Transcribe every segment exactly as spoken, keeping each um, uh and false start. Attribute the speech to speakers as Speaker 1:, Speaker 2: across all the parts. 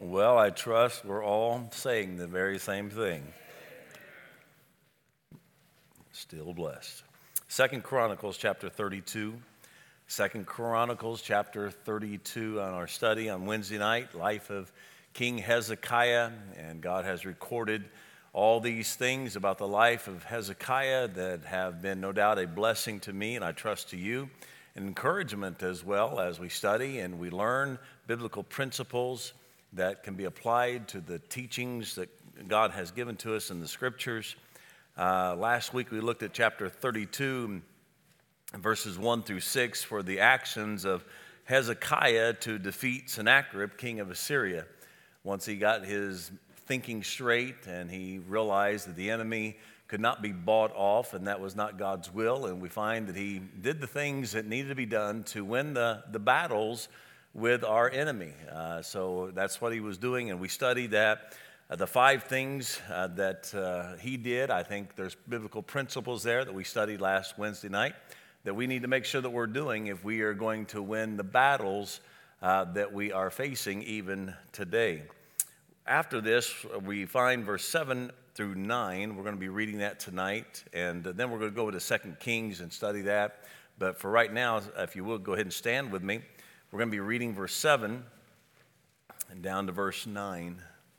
Speaker 1: Well, I trust we're all saying the very same thing. Still blessed. Second Chronicles chapter thirty-two. Second Chronicles chapter thirty-two on our study on Wednesday night, life of King Hezekiah. And God has recorded all these things about the life of Hezekiah that have been no doubt a blessing to me, and I trust to you. An encouragement as well as we study and we learn biblical principles that can be applied to the teachings that God has given to us in the scriptures. Uh, last week we looked at chapter thirty-two, verses one through six, for the actions of Hezekiah to defeat Sennacherib, king of Assyria. Once he got his thinking straight and he realized that the enemy could not be bought off, and that was not God's will. And we find that he did the things that needed to be done to win the, the battles with our enemy. Uh, so that's what he was doing, and we studied that. Uh, the five things uh, that uh, he did, I think there's biblical principles there that we studied last Wednesday night that we need to make sure that we're doing if we are going to win the battles uh, that we are facing even today. After this, we find verse seven through nine. We're going to be reading that tonight, and then we're going to go to Second Kings and study that. But for right now, if you will, go ahead and stand with me. We're going to be reading verse seven and down to verse nine.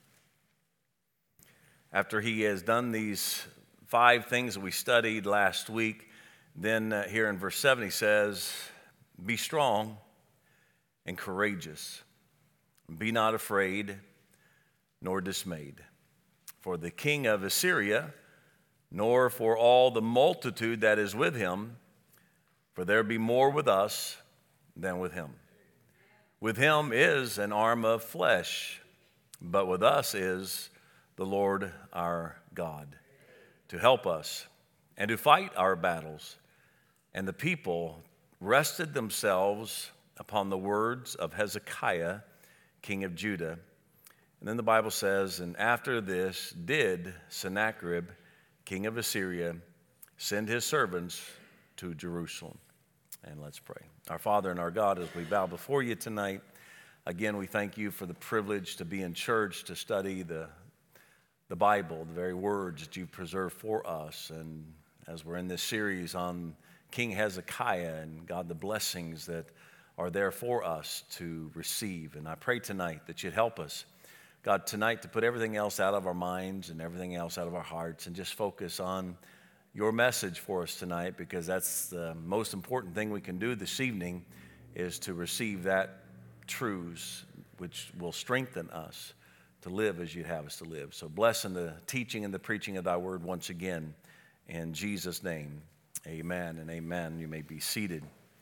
Speaker 1: After he has done these five things that we studied last week, then uh, here in verse seven he says, "Be strong and courageous. Be not afraid nor dismayed. For the king of Assyria, nor for all the multitude that is with him, for there be more with us than with him. With him is an arm of flesh, but with us is the Lord our God, to help us and to fight our battles." And the people rested themselves upon the words of Hezekiah, king of Judah. And then the Bible says, "And after this did Sennacherib, king of Assyria, send his servants to Jerusalem." And let's pray. Our Father and our God, as we bow before you tonight, again, we thank you for the privilege to be in church, to study the, the Bible, the very words that you've preserved for us. And as we're in this series on King Hezekiah and, God, the blessings that are there for us to receive. And I pray tonight that you'd help us, God, tonight to put everything else out of our minds and everything else out of our hearts and just focus on your message for us tonight, because that's the most important thing we can do this evening, is to receive that truths which will strengthen us to live as you'd have us to live. So bless in the teaching and the preaching of thy word once again. In Jesus' name, amen and amen. You may be seated.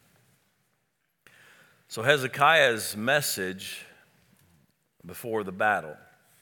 Speaker 1: So Hezekiah's message before the battle.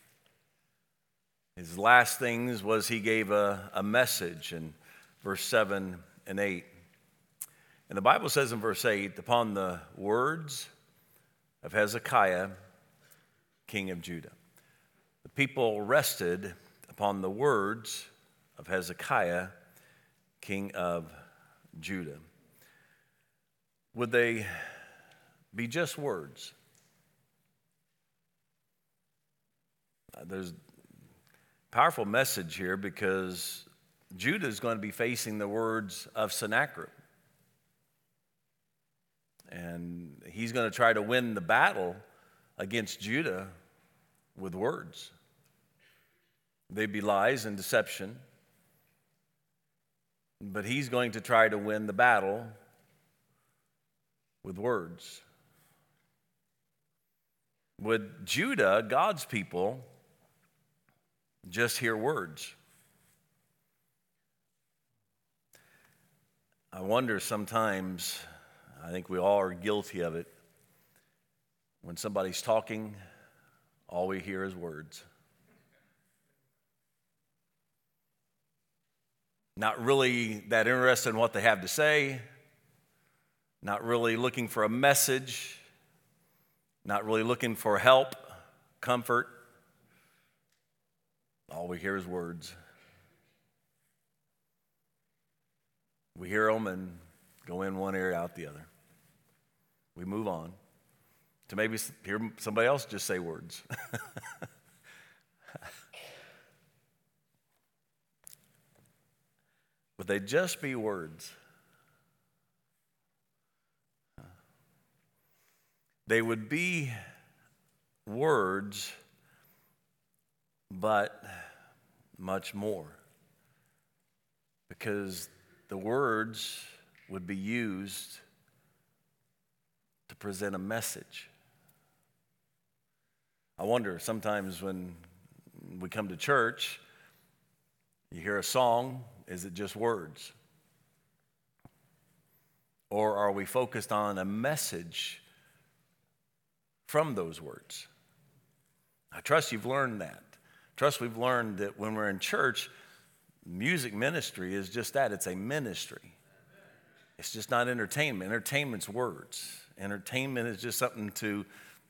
Speaker 1: His last things was he gave a, a message in verse seven and eight. And the Bible says in verse eight, "Upon the words of Hezekiah, king of Judah." The people rested upon the words of Hezekiah, king of Judah. Would they be just words? There's a powerful message here, because Judah is going to be facing the words of Sennacherib. And he's going to try to win the battle against Judah with words. They'd be lies and deception. But he's going to try to win the battle with words. Would Judah, God's people, just hear words? I wonder sometimes, I think we all are guilty of it, when somebody's talking, all we hear is words. Not really that interested in what they have to say, not really looking for a message, not really looking for help, comfort. All we hear is words. We hear them and go in one ear, out the other. We move on to maybe hear somebody else just say words. Would they just be words? They would be words, but much more. Because the words would be used to present a message. I wonder sometimes when we come to church, you hear a song, is it just words? Or are we focused on a message from those words? I trust you've learned that. Trust we've learned that when we're in church, music ministry is just that. It's a ministry. It's just not entertainment. Entertainment's words. Entertainment is just something to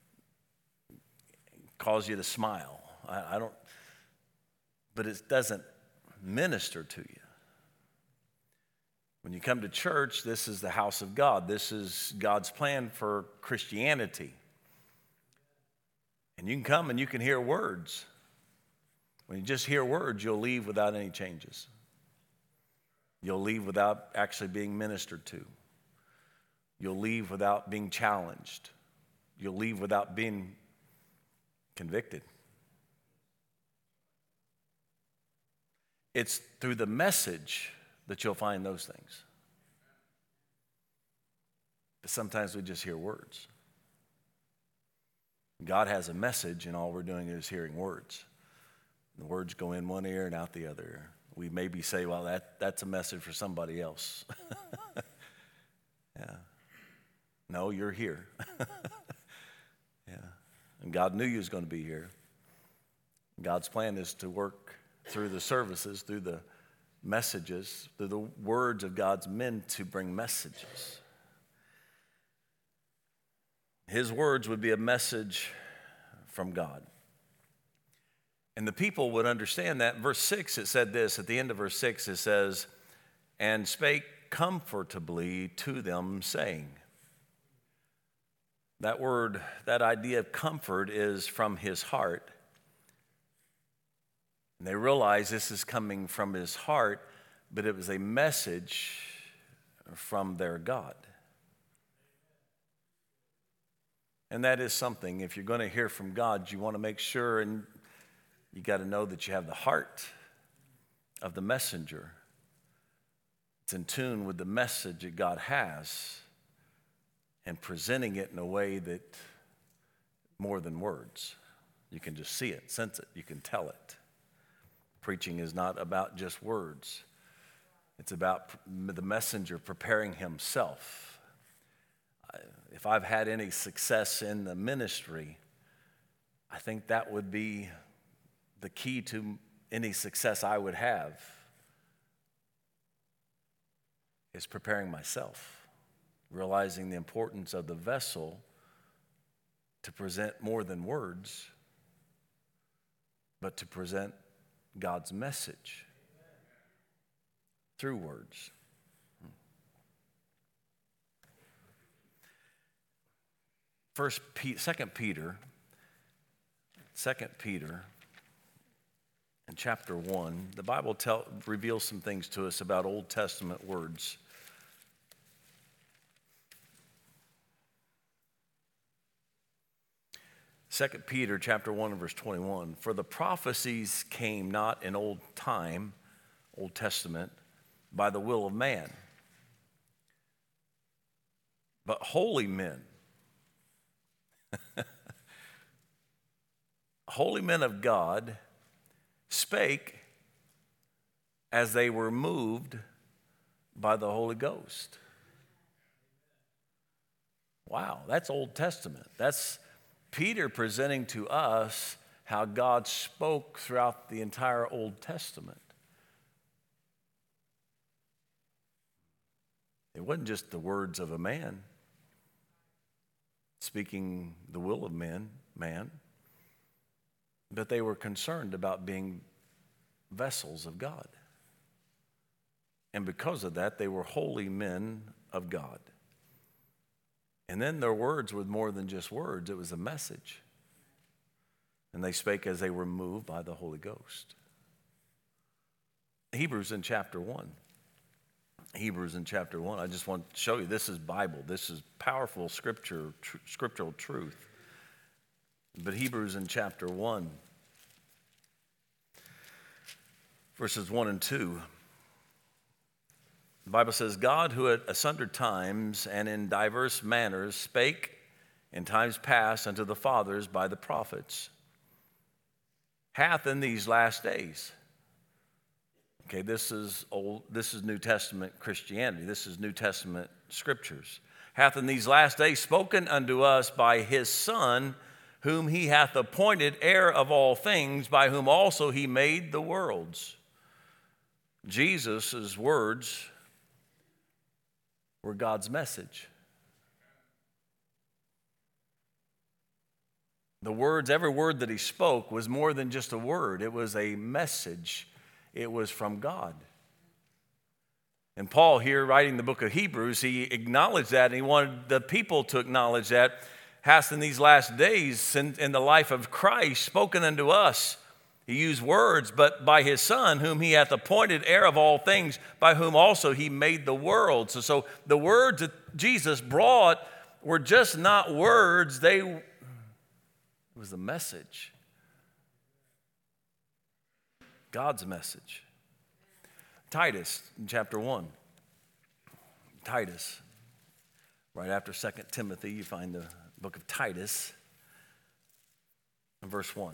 Speaker 1: cause you to smile. I, I don't, but it doesn't minister to you. When you come to church, this is the house of God. This is God's plan for Christianity. And you can come and you can hear words. When you just hear words, you'll leave without any changes. You'll leave without actually being ministered to. You'll leave without being challenged. You'll leave without being convicted. It's through the message that you'll find those things. But sometimes we just hear words. God has a message, and all we're doing is hearing words. The words go in one ear and out the other ear. We maybe say, well, that, that's a message for somebody else. Yeah. No, you're here. Yeah. And God knew you was going to be here. God's plan is to work through the services, through the messages, through the words of God's men to bring messages. His words would be a message from God. And the people would understand that. Verse six, it said this. At the end of verse six, it says, and spake comfortably to them, saying. That word, that idea of comfort is from his heart. And they realize this is coming from his heart, but it was a message from their God. And that is something, if you're going to hear from God, you want to make sure, and you got to know that you have the heart of the messenger. It's in tune with the message that God has and presenting it in a way that more than words. You can just see it, sense it, you can tell it. Preaching is not about just words. It's about the messenger preparing himself. If I've had any success in the ministry, I think that would be the key to any success I would have, is preparing myself, realizing the importance of the vessel to present more than words, but to present God's message through words. First, Second Peter, Second Peter, in chapter one, the Bible tell, reveals some things to us about Old Testament words. Second Peter chapter one and verse twenty-one, for the prophecies came not in old time, Old Testament, by the will of man, but holy men. Holy men of God spake as they were moved by the Holy Ghost. Wow, that's Old Testament. That's Peter presenting to us how God spoke throughout the entire Old Testament. It wasn't just the words of a man speaking the will of man, man, but they were concerned about being vessels of God. And because of that, they were holy men of God. And then their words were more than just words, it was a message. And they spake as they were moved by the Holy Ghost. Hebrews in chapter one. Hebrews in chapter one. I just want to show you, this is Bible. This is powerful scripture, tr- scriptural truth. But Hebrews in chapter one, verses one and two. The Bible says, God, who at asunder times and in diverse manners spake in times past unto the fathers by the prophets, hath in these last days. Okay, this is old, this is New Testament Christianity. This is New Testament scriptures. Hath in these last days spoken unto us by his Son, whom he hath appointed heir of all things, by whom also he made the worlds. Jesus' words were God's message. The words, every word that he spoke was more than just a word. It was a message. It was from God. And Paul here, writing the book of Hebrews, he acknowledged that, and he wanted the people to acknowledge that. Hath in these last days, in, in the life of Christ, spoken unto us. He used words, but by his Son, whom he hath appointed heir of all things, by whom also he made the world. So, so the words that Jesus brought were just not words, they, it was the message. God's message. Titus, in chapter one. Titus. Right after Second Timothy, you find the book of Titus, in verse one.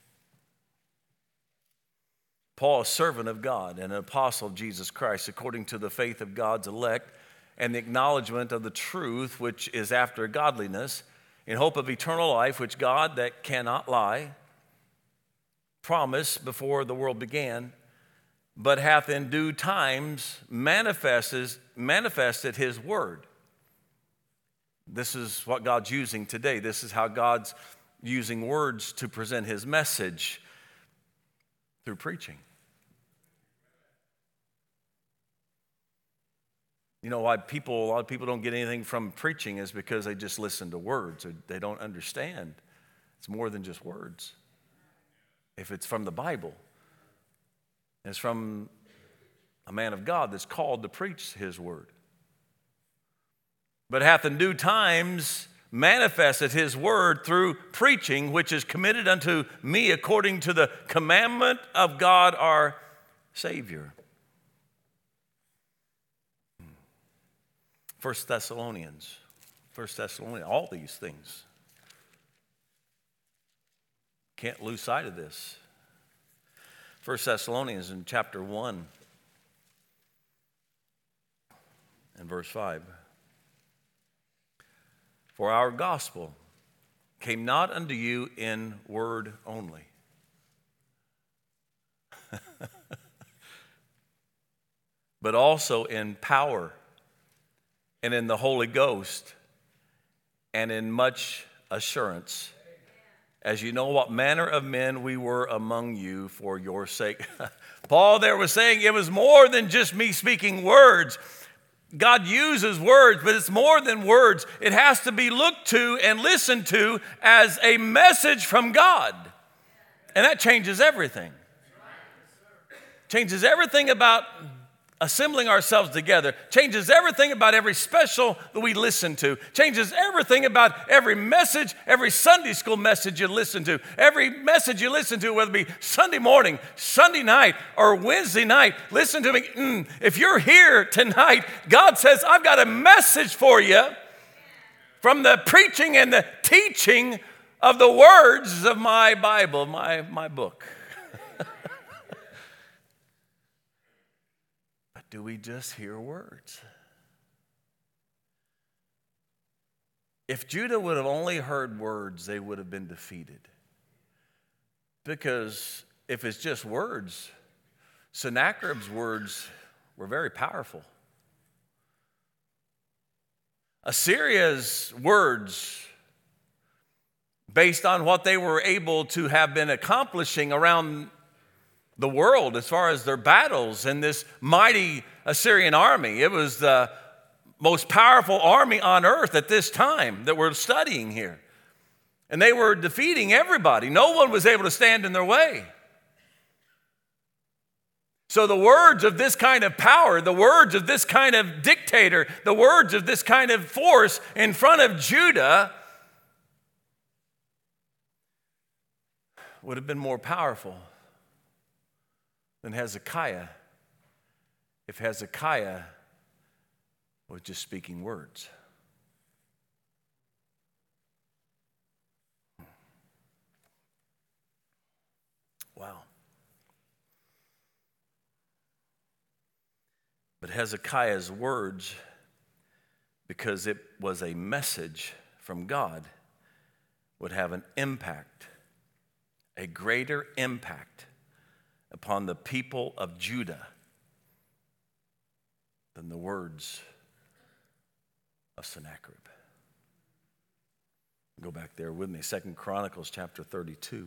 Speaker 1: Paul, a servant of God and an apostle of Jesus Christ, according to the faith of God's elect and the acknowledgement of the truth which is after godliness, in hope of eternal life, which God, that cannot lie, promised before the world began, but hath in due times manifested, manifested his word. This is what God's using today. This is how God's using words to present his message through preaching. You know why people, a lot of people don't get anything from preaching is because they just listen to words or they don't understand. It's more than just words. If it's from the Bible, it's from a man of God that's called to preach his word. But hath in due times manifested his word through preaching, which is committed unto me according to the commandment of God our Savior. First Thessalonians, First Thessalonians, all these things. Can't lose sight of this. First Thessalonians in chapter one and verse five. For our gospel came not unto you in word only. But also in power and in the Holy Ghost and in much assurance, as you know what manner of men we were among you for your sake. Paul there was saying it was more than just me speaking words. God uses words, but it's more than words. It has to be looked to and listened to as a message from God. And that changes everything. Changes everything about assembling ourselves together. Changes everything about every special that we listen to. Changes everything about every message, every Sunday school message you listen to. Every message you listen to, whether it be Sunday morning, Sunday night, or Wednesday night. Listen to me. Mm, if you're here tonight, God says, I've got a message for you from the preaching and the teaching of the words of my Bible, my, my book. Do we just hear words? If Judah would have only heard words, they would have been defeated. Because if it's just words, Sennacherib's words were very powerful. Assyria's words, based on what they were able to have been accomplishing around the world as far as their battles and this mighty Assyrian army. It was the most powerful army on earth at this time that we're studying here. And they were defeating everybody. No one was able to stand in their way. So the words of this kind of power, the words of this kind of dictator, the words of this kind of force in front of Judah would have been more powerful than Hezekiah if Hezekiah was just speaking words. Wow. But Hezekiah's words, because it was a message from God, would have an impact, a greater impact upon the people of Judah than the words of Sennacherib. Go back there with me, Second Chronicles chapter thirty-two.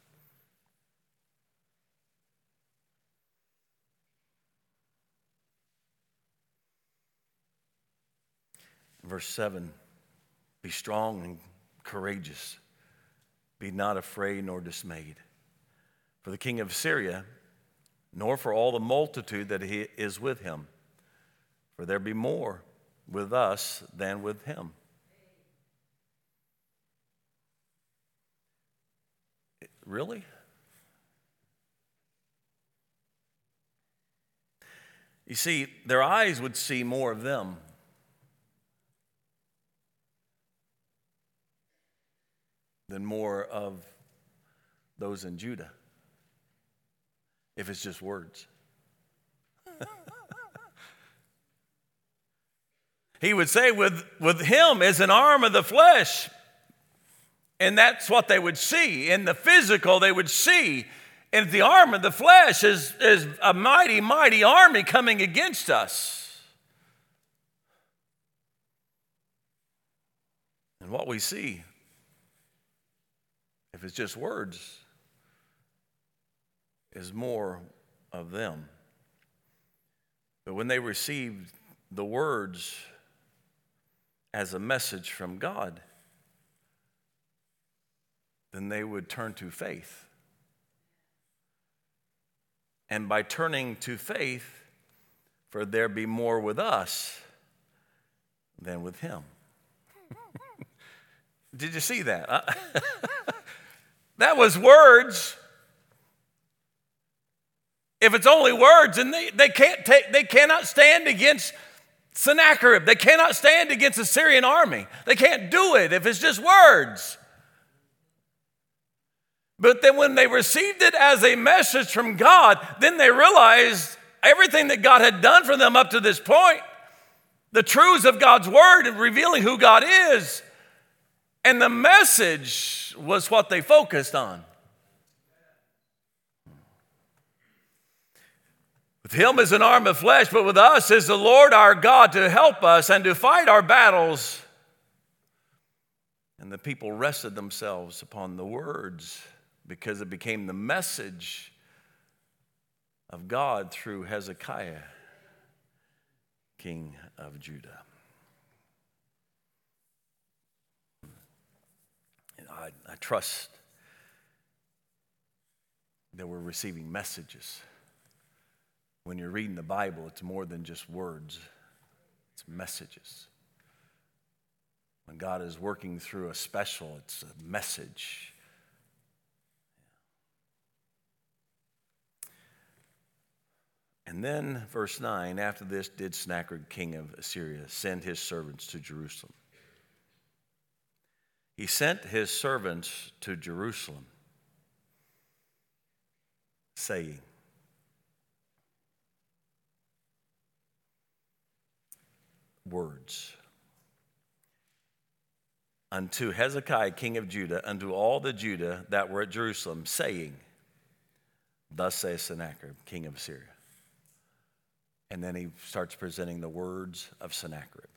Speaker 1: Verse seven, be strong and courageous. Be not afraid nor dismayed. For the king of Syria, nor for all the multitude that he is with him. For there be more with us than with him. Really? You see, their eyes would see more of them than more of those in Judah, if it's just words. He would say, with, with him is an arm of the flesh. And that's what they would see. In the physical, they would see. And the arm of the flesh is, is a mighty, mighty army coming against us. And what we see, if it's just words, is more of them. But when they received the words as a message from God, then they would turn to faith. And by turning to faith, for there be more with us than with him. Did you see that? That was words. If it's only words, and they, they can't take, they cannot stand against Sennacherib. They cannot stand against the Syrian army. They can't do it if it's just words. But then when they received it as a message from God, then they realized everything that God had done for them up to this point, the truths of God's word and revealing who God is. And the message was what they focused on. With him is an arm of flesh, but with us is the Lord our God to help us and to fight our battles. And the people rested themselves upon the words because it became the message of God through Hezekiah, king of Judah. And I, I trust that we're receiving messages. When you're reading the Bible, it's more than just words. It's messages. When God is working through a special, it's a message. And then, verse nine, after this did Sennacherib, king of Assyria, send his servants to Jerusalem. He sent his servants to Jerusalem, saying, words. Unto Hezekiah, king of Judah, unto all the Judah that were at Jerusalem, saying, thus saith Sennacherib, king of Assyria. And then he starts presenting the words of Sennacherib.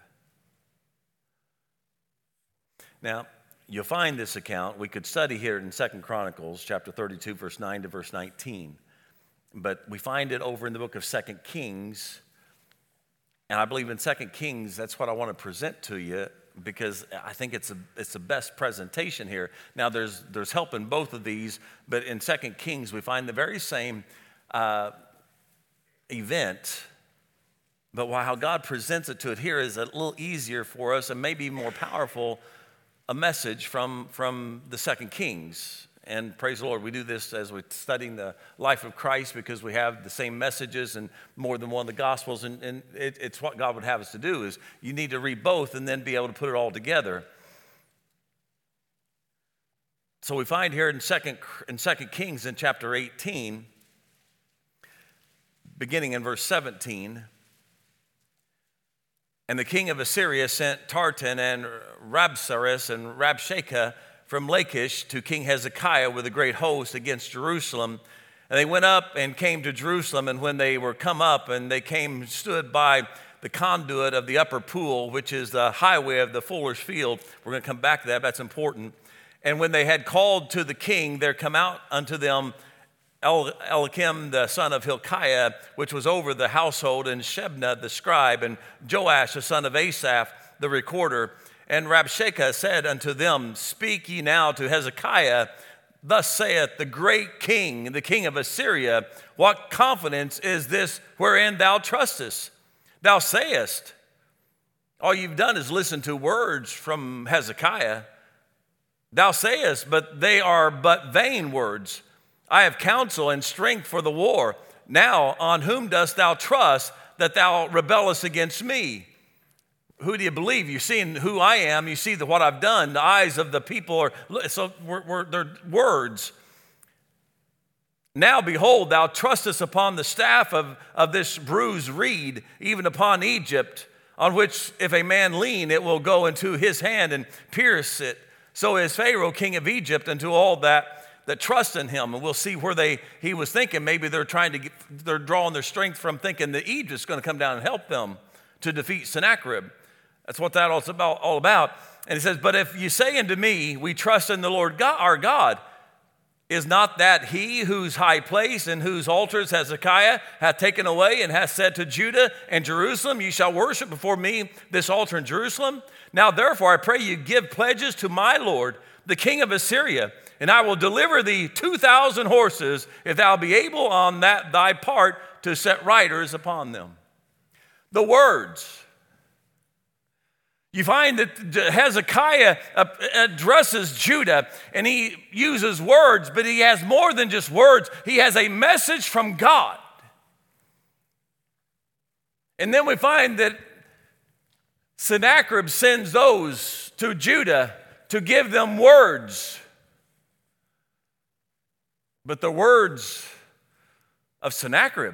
Speaker 1: Now, you'll find this account. We could study here in Second Chronicles, chapter thirty-two, verse nine to verse nineteen. But we find it over in the book of Second Kings, And I believe in Second Kings, that's what I want to present to you, because I think it's a, it's the best presentation here. Now, there's, there's help in both of these, but in Second Kings, we find the very same uh, event, but how God presents it to it here is a little easier for us and maybe more powerful, a message from, from the Second Kings. And praise the Lord, we do this as we're studying the life of Christ, because we have the same messages and more than one of the Gospels. And, and it, it's what God would have us to do, is you need to read both and then be able to put it all together. So we find here in Second, in Second Kings in chapter eighteen, beginning in verse seventeen, and the king of Assyria sent Tartan and Rabsaris and Rabshakeh from Lachish to King Hezekiah with a great host against Jerusalem. And they went up and came to Jerusalem, and when they were come up, and they came, stood by the conduit of the upper pool, which is the highway of the fuller's field. We're going to come back to that, that's important. And when they had called to the king, there come out unto them El- Eliakim the son of Hilkiah, which was over the household, and Shebna the scribe, and Joash the son of Asaph the recorder. And Rabshakeh said unto them, Speak ye now to Hezekiah, thus saith the great king, the king of Assyria, what confidence is this wherein thou trustest? Thou sayest, all you've done is listen to words from Hezekiah. Thou sayest, but they are but vain words. I have counsel and strength for the war. Now on whom dost thou trust that thou rebellest against me? Who do you believe? You've seen who I am. You see the, what I've done. The eyes of the people are, so we're, we're, they're words. Now behold, thou trustest upon the staff of, of this bruised reed, even upon Egypt, on which if a man lean, it will go into his hand and pierce it. So is Pharaoh, king of Egypt, unto all that that trust in him. And we'll see where they he was thinking maybe they're trying to get, they're drawing their strength from thinking that Egypt's going to come down and help them to defeat Sennacherib. That's what that all's about, all about. And he says, but if you say unto me, we trust in the Lord God, our God, is not that he whose high place and whose altars Hezekiah hath taken away, and hath said to Judah and Jerusalem, you shall worship before me this altar in Jerusalem? Now therefore I pray you give pledges to my Lord, the king of Assyria, and I will deliver thee two thousand horses, if thou be able on that thy part to set riders upon them. The words. You find that Hezekiah addresses Judah, and he uses words, but he has more than just words. He has a message from God. And then we find that Sennacherib sends those to Judah to give them words. But the words of Sennacherib.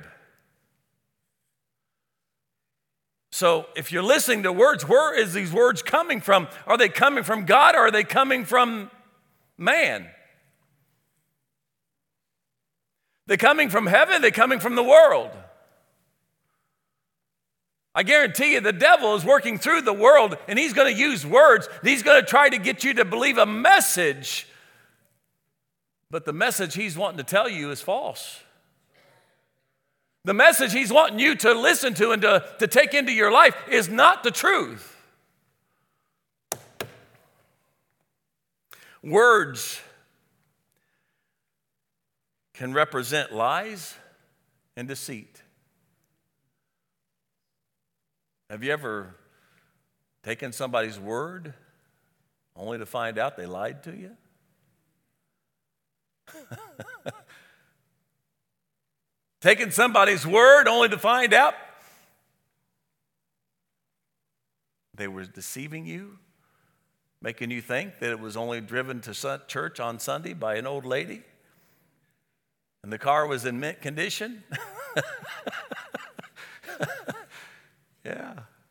Speaker 1: So if you're listening to words, where is these words coming from? Are they coming from God, or are they coming from man? They're coming from heaven, they're coming from the world. I guarantee you the devil is working through the world, and he's going to use words. He's going to try to get you to believe a message, but the message he's wanting to tell you is false. The message he's wanting you to listen to and to, to take into your life is not the truth. Words can represent lies and deceit. Have you ever taken somebody's word only to find out they lied to you? Taking somebody's word only to find out they were deceiving you, making you think that it was only driven to church on Sunday by an old lady, and the car was in mint condition. Yeah.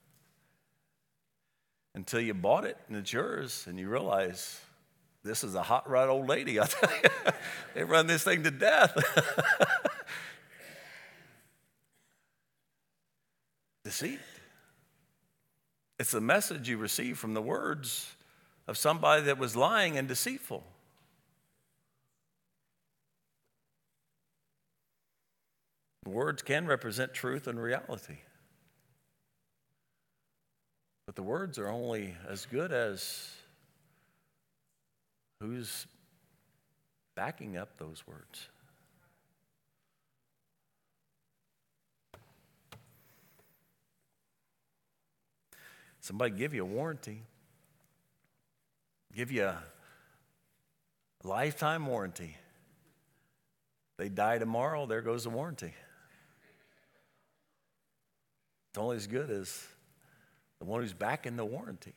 Speaker 1: Until you bought it and it's yours, and you realize this is a hot rod old lady. I tell you, they run this thing to death. Deceit. It's the message you receive from the words of somebody that was lying and deceitful. Words can represent truth and reality. But the words are only as good as who's backing up those words. Somebody give you a warranty, give you a lifetime warranty. They die tomorrow, there goes the warranty. It's only as good as the one who's backing the warranty.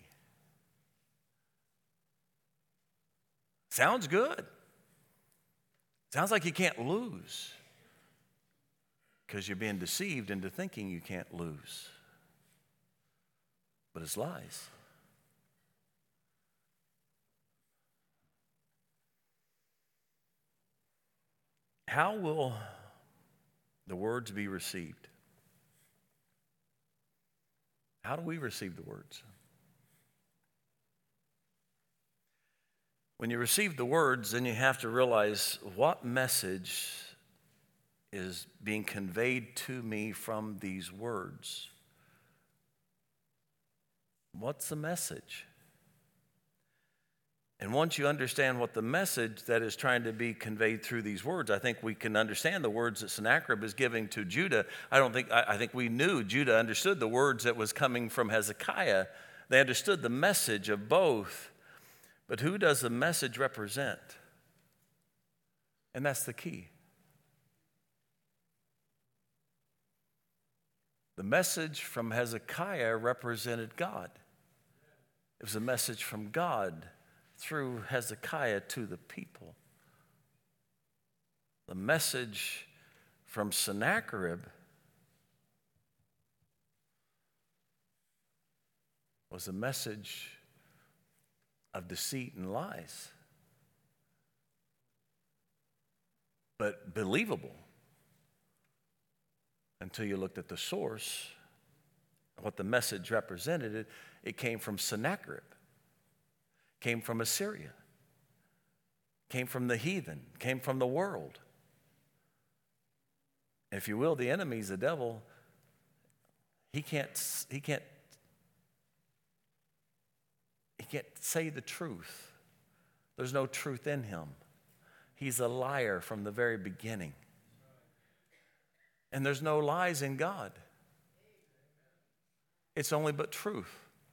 Speaker 1: Sounds good. Sounds like you can't lose because you're being deceived into thinking you can't lose. But it's lies. How will the words be received? How do we receive the words? When you receive the words, then you have to realize what message is being conveyed to me from these words. What's the message? And once you understand what the message that is trying to be conveyed through these words, I think we can understand the words that Sennacherib is giving to Judah. I don't think, I, I think we knew Judah understood the words that was coming from Hezekiah. They understood the message of both. But who does the message represent? And that's the key. The message from Hezekiah represented God. It was a message from God through Hezekiah to the people. The message from Sennacherib was a message of deceit and lies, but believable until you looked at the source, what the message represented. It, it came from Sennacherib, came from Assyria, came from the heathen, came from the world. If you will, the enemy's the devil. He can't, he can't, he can't say the truth. There's no truth in him. He's a liar from the very beginning. And there's no lies in God. It's only but truth.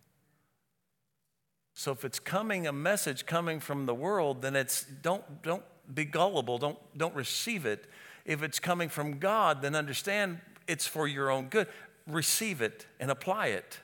Speaker 1: So if it's coming, a message coming from the world, then it's don't don't be gullible, don't don't receive it. If it's coming from God, then understand it's for your own good. Receive it and apply it.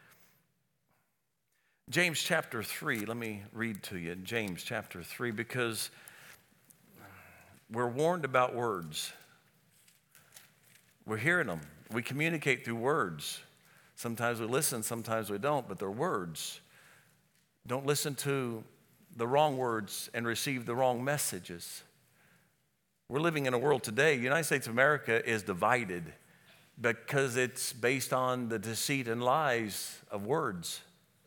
Speaker 1: James chapter three, let me read to you James chapter three, because we're warned about words. We're hearing them. We communicate through words. Sometimes we listen, sometimes we don't, but they're words. Don't listen to the wrong words and receive the wrong messages. We're living in a world today, the United States of America is divided because it's based on the deceit and lies of words.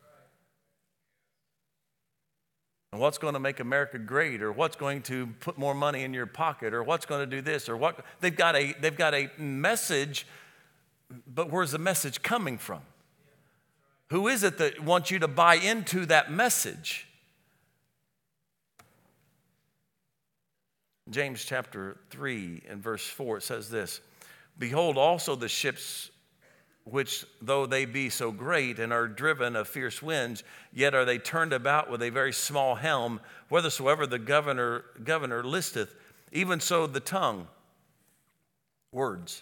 Speaker 1: And what's going to make America great, or what's going to put more money in your pocket, or what's going to do this, or what they've got a they've got a message, but where's the message coming from? Who is it that wants you to buy into that message? James chapter three and verse four, it says this: Behold also the ships which, though they be so great and are driven of fierce winds, yet are they turned about with a very small helm, whithersoever the governor, governor listeth. Even so the tongue, words,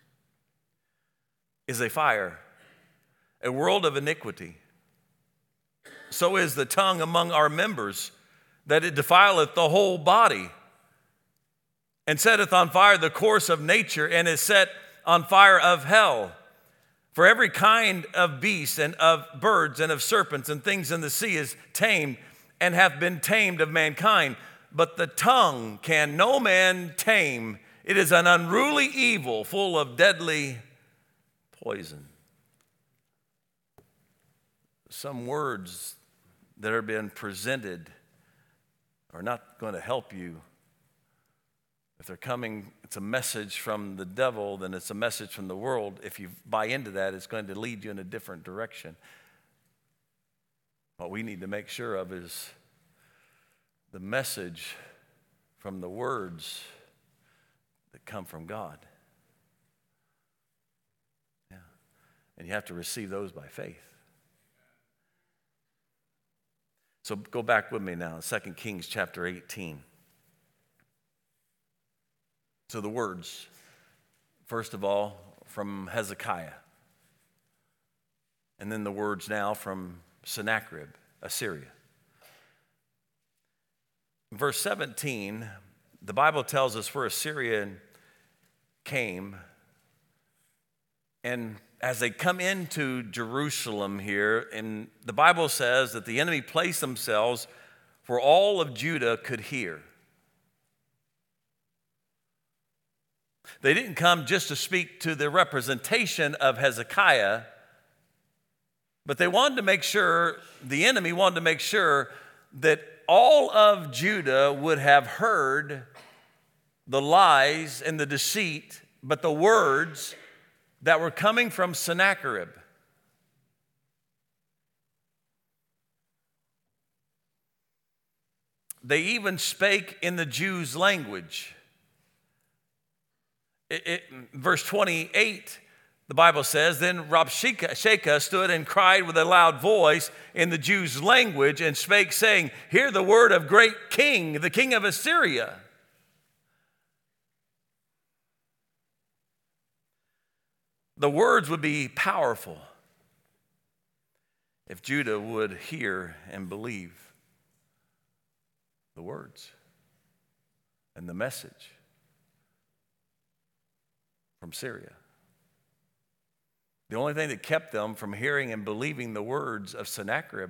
Speaker 1: is a fire, a world of iniquity. So is the tongue among our members, that it defileth the whole body, and setteth on fire the course of nature, and is set on fire of hell. For every kind of beast and of birds and of serpents and things in the sea is tamed and hath been tamed of mankind. But the tongue can no man tame. It is an unruly evil full of deadly poison. Some words that are being presented are not going to help you. If they're coming, it's a message from the devil, then it's a message from the world. If you buy into that, it's going to lead you in a different direction. What we need to make sure of is the message from the words that come from God. Yeah. And you have to receive those by faith. So go back with me now, Second Kings chapter eighteen. So the words, first of all, from Hezekiah. And then the words now from Sennacherib, Assyria. In verse seventeen, the Bible tells us where Assyria came, and as they come into Jerusalem here, and the Bible says that the enemy placed themselves where all of Judah could hear. They didn't come just to speak to the representation of Hezekiah, but they wanted to make sure, the enemy wanted to make sure that all of Judah would have heard the lies and the deceit, but the words that were coming from Sennacherib. They even spake in the Jews' language. It, it, verse twenty-eight, the Bible says, then Rabshakeh stood and cried with a loud voice in the Jews' language and spake, saying, hear the word of great king, the king of Assyria. The words would be powerful if Judah would hear and believe the words and the message from Syria. The only thing that kept them from hearing and believing the words of Sennacherib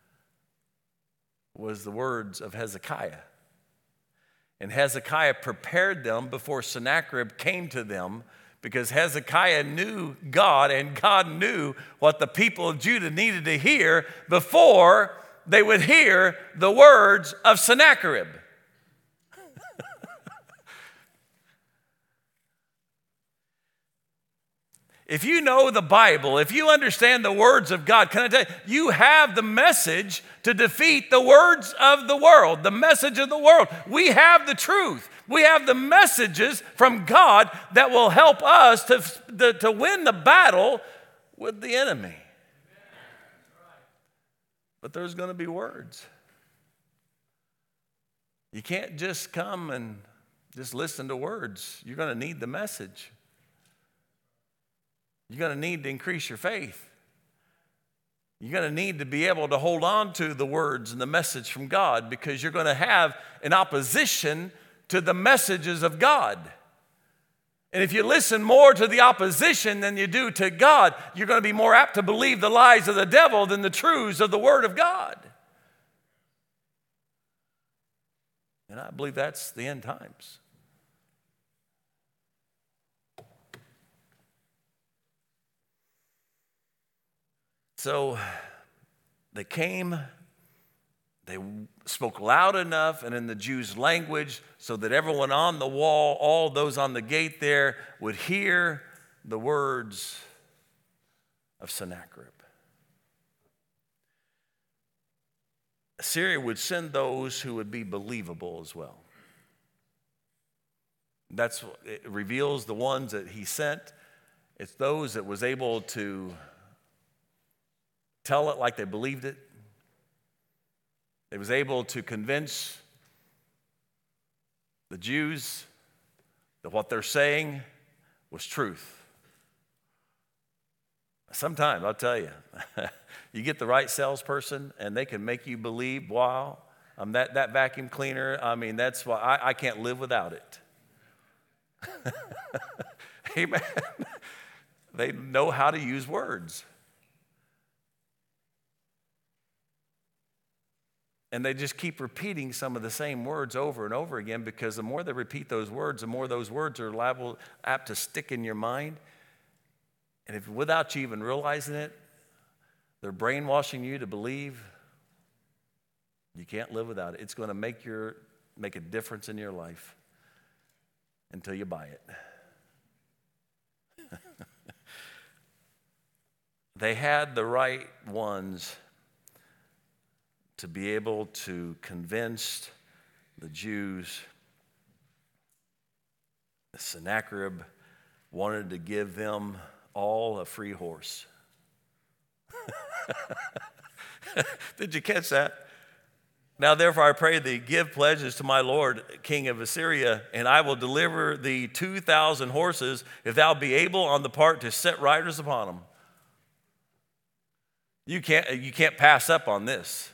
Speaker 1: was the words of Hezekiah. And Hezekiah prepared them before Sennacherib came to them, because Hezekiah knew God, and God knew what the people of Judah needed to hear before they would hear the words of Sennacherib. If you know the Bible, if you understand the words of God, can I tell you, you have the message to defeat the words of the world, the message of the world. We have the truth. We have the messages from God that will help us to, to, to win the battle with the enemy. But there's going to be words. You can't just come and just listen to words. You're going to need the message. You're going to need to increase your faith. You're going to need to be able to hold on to the words and the message from God, because you're going to have an opposition to the messages of God. And if you listen more to the opposition than you do to God, you're going to be more apt to believe the lies of the devil than the truths of the Word of God. And I believe that's the end times. So they came, they spoke loud enough and in the Jews' language so that everyone on the wall, all those on the gate there, would hear the words of Sennacherib. Assyria would send those who would be believable as well. That's it reveals the ones that he sent. It's those that was able to tell it like they believed it. It was able to convince the Jews that what they're saying was truth. Sometimes, I'll tell you, you get the right salesperson and they can make you believe, wow, um, that, that vacuum cleaner, I mean, that's why I, I can't live without it. Amen. They know how to use words. And they just keep repeating some of the same words over and over again, because the more they repeat those words, the more those words are liable, apt to stick in your mind. And if without you even realizing it, they're brainwashing you to believe you can't live without it. It's going to make your make a difference in your life until you buy it. They had the right ones to be able to convince the Jews. The Sennacherib wanted to give them all a free horse. Did you catch that? Now, therefore, I pray thee, give pledges to my lord, king of Assyria, and I will deliver thee two thousand horses, if thou be able on the part to set riders upon them. You can't, you can't pass up on this.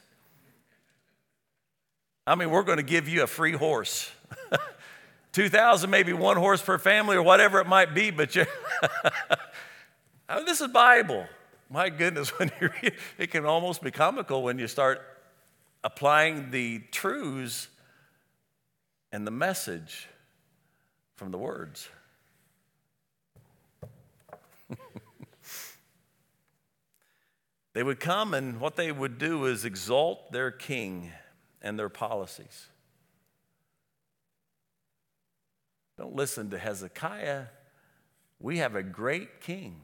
Speaker 1: I mean, we're going to give you a free horse. two thousand, maybe one horse per family or whatever it might be, but you I mean, this is Bible. My goodness, when you read, it can almost be comical when you start applying the truths and the message from the words. They would come, and what they would do is exalt their king and their policies. Don't listen to Hezekiah. We have a great king.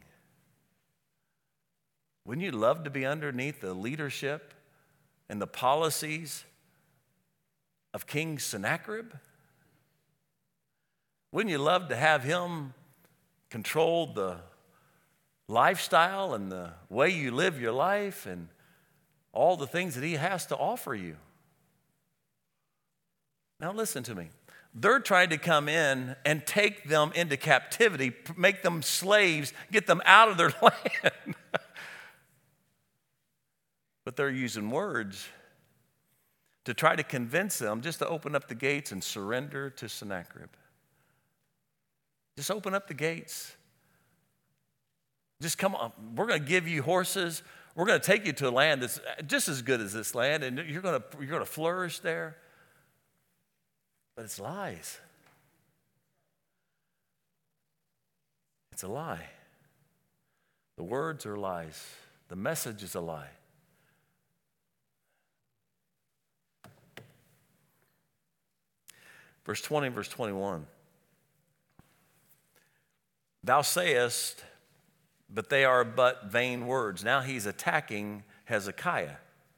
Speaker 1: Wouldn't you love to be underneath the leadership and the policies of King Sennacherib? Wouldn't you love to have him control the lifestyle and the way you live your life and all the things that he has to offer you? Now listen to me. They're trying to come in and take them into captivity, make them slaves, get them out of their land. But they're using words to try to convince them just to open up the gates and surrender to Sennacherib. Just open up the gates. Just come on. We're going to give you horses. We're going to take you to a land that's just as good as this land, and you're going to, you're going to flourish there. But it's lies. It's a lie. The words are lies. The message is a lie. Verse twenty and verse twenty-one. Thou sayest, but they are but vain words. Now he's attacking Hezekiah.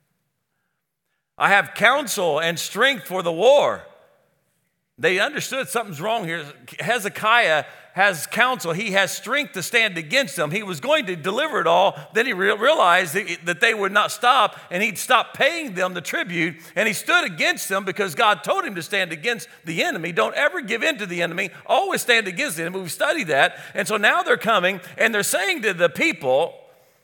Speaker 1: I have counsel and strength for the war. They understood something's wrong here. Hezekiah has counsel. He has strength to stand against them. He was going to deliver it all. Then he re- realized that they would not stop, and he'd stop paying them the tribute. And he stood against them because God told him to stand against the enemy. Don't ever give in to the enemy. Always stand against the enemy. We've studied that. And so now they're coming, and they're saying to the people,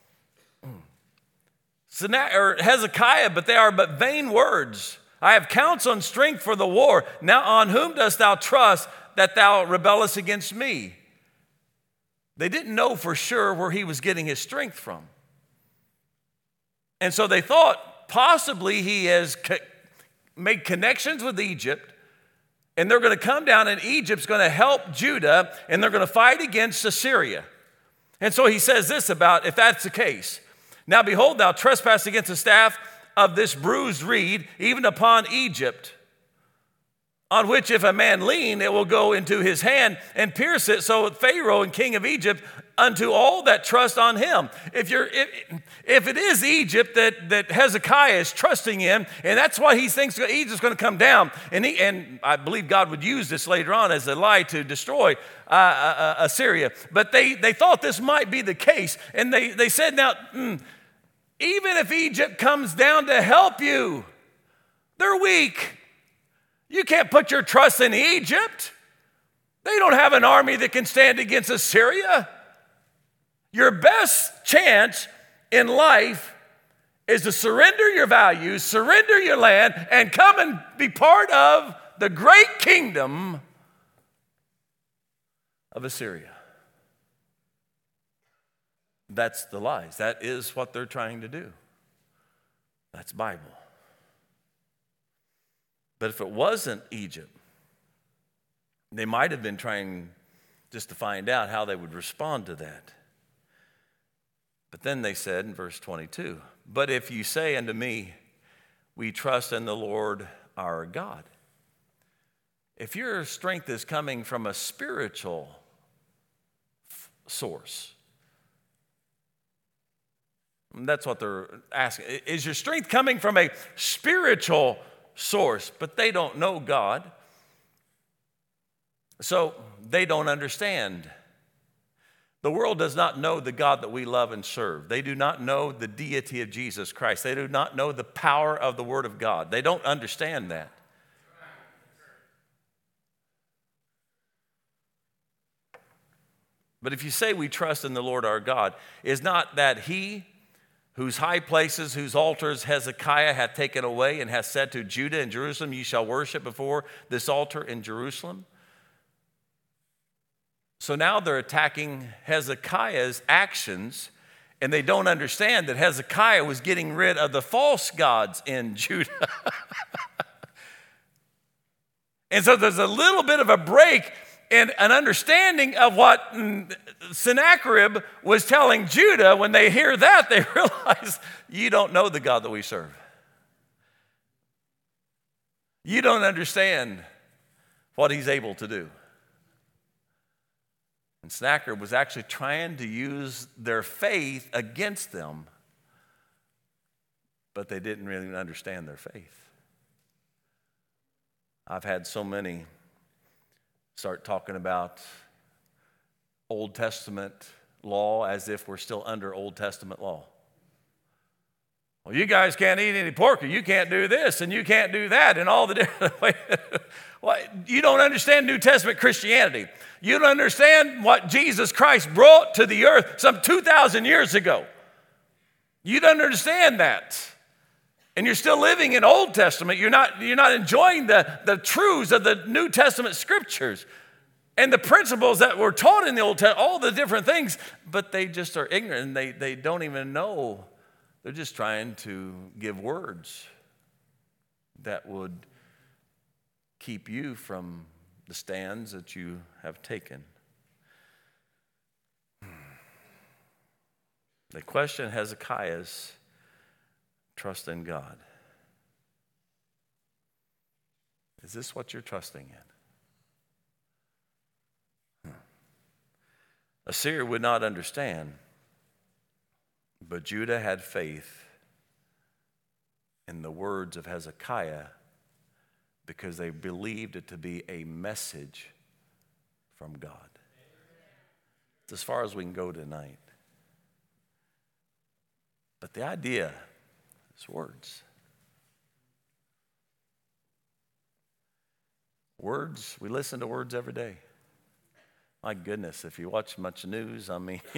Speaker 1: Hezekiah, but they are but vain words. I have counsel and strength for the war. Now on whom dost thou trust that thou rebellest against me? They didn't know for sure where he was getting his strength from. And so they thought possibly he has co- made connections with Egypt, and they're going to come down, and Egypt's going to help Judah, and they're going to fight against Assyria. And so he says this about if that's the case. Now behold, thou trespass against the staff of this bruised reed, even upon Egypt, on which if a man lean, it will go into his hand and pierce it. So Pharaoh and king of Egypt, unto all that trust on him. If you're, if, if it is Egypt that, that Hezekiah is trusting in, and that's why he thinks Egypt's going to come down, and he, and I believe God would use this later on as a lie to destroy uh, uh, Assyria. But they they thought this might be the case, and they they said, now. Mm, Even if Egypt comes down to help you, they're weak. You can't put your trust in Egypt. They don't have an army that can stand against Assyria. Your best chance in life is to surrender your values, surrender your land, and come and be part of the great kingdom of Assyria. That's the lies. That is what they're trying to do. That's Bible. But if it wasn't Egypt, they might have been trying just to find out how they would respond to that. But then they said in verse twenty-two, but if you say unto me, we trust in the Lord our God. If your strength is coming from a spiritual f- source, That's what they're asking. Is your strength coming from a spiritual source? But they don't know God, so they don't understand. The world does not know the God that we love and serve. They do not know the deity of Jesus Christ. They do not know the power of the Word of God. They don't understand that. But if you say we trust in the Lord our God, is not that He, whose high places, whose altars Hezekiah hath taken away, and hath said to Judah and Jerusalem, ye shall worship before this altar in Jerusalem? So now they're attacking Hezekiah's actions, and they don't understand that Hezekiah was getting rid of the false gods in Judah. And so there's a little bit of a break in an understanding of what Sennacherib was telling Judah. When they hear that, they realize, you don't know the God that we serve. You don't understand what he's able to do. And Sennacherib was actually trying to use their faith against them, but they didn't really understand their faith. I've had so many start talking about Old Testament law as if we're still under Old Testament law. Well, you guys can't eat any pork, or you can't do this, and you can't do that, and all the different ways. Well, you don't understand New Testament Christianity. You don't understand what Jesus Christ brought to the earth some two thousand years ago. You don't understand that. And you're still living in Old Testament. You're not, you're not enjoying the, the truths of the New Testament scriptures and the principles that were taught in the Old Testament, all the different things, but they just are ignorant, and they, they don't even know. They're just trying to give words that would keep you from the stands that you have taken. They question Hezekiah's trust in God. Is this what you're trusting in? Hmm. Assyria would not understand, but Judah had faith in the words of Hezekiah because they believed it to be a message from God. It's as far as we can go tonight. But the idea is words. Words, we listen to words every day. My goodness, if you watch much news, I mean,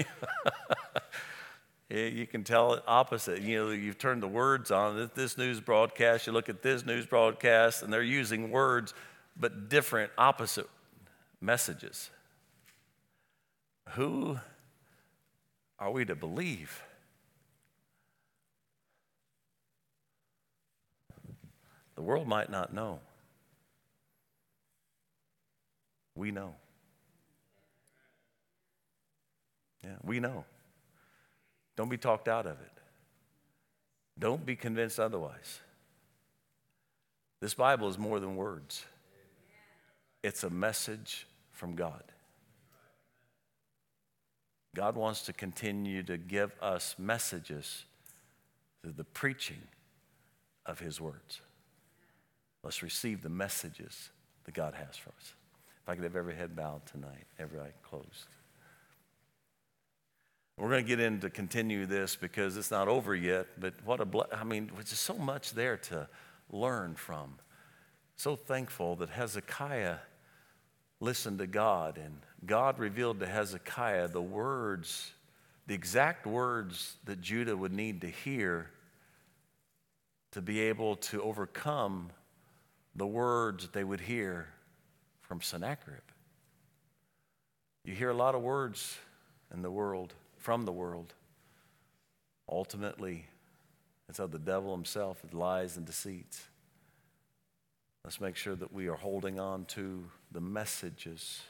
Speaker 1: you can tell it opposite. You know, you've turned the words on. This news broadcast, you look at this news broadcast, and they're using words, but different, opposite messages. Who are we to believe? The world might not know. We know. Yeah, we know. Don't be talked out of it. Don't be convinced otherwise. This Bible is more than words. It's a message from God. God wants to continue to give us messages through the preaching of his words. Let's receive the messages that God has for us. If I could have every head bowed tonight, every eye closed. We're going to get in to continue this because it's not over yet, but what a, ble- I mean, there's just so much there to learn from. So thankful that Hezekiah listened to God, and God revealed to Hezekiah the words, the exact words that Judah would need to hear to be able to overcome the words that they would hear from Sennacherib. You hear a lot of words in the world, from the world. Ultimately, it's of the devil himself, with lies and deceits. Let's make sure that we are holding on to the messages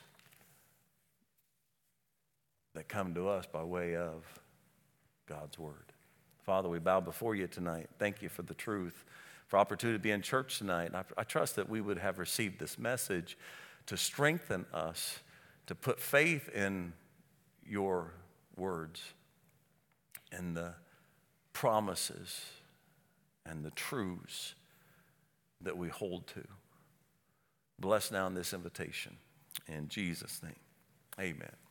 Speaker 1: that come to us by way of God's word. Father, we bow before you tonight. Thank you for the truth, for opportunity to be in church tonight. And I, I trust that we would have received this message to strengthen us, to put faith in your words and the promises and the truths that we hold to. Bless now in this invitation. In Jesus' name, amen.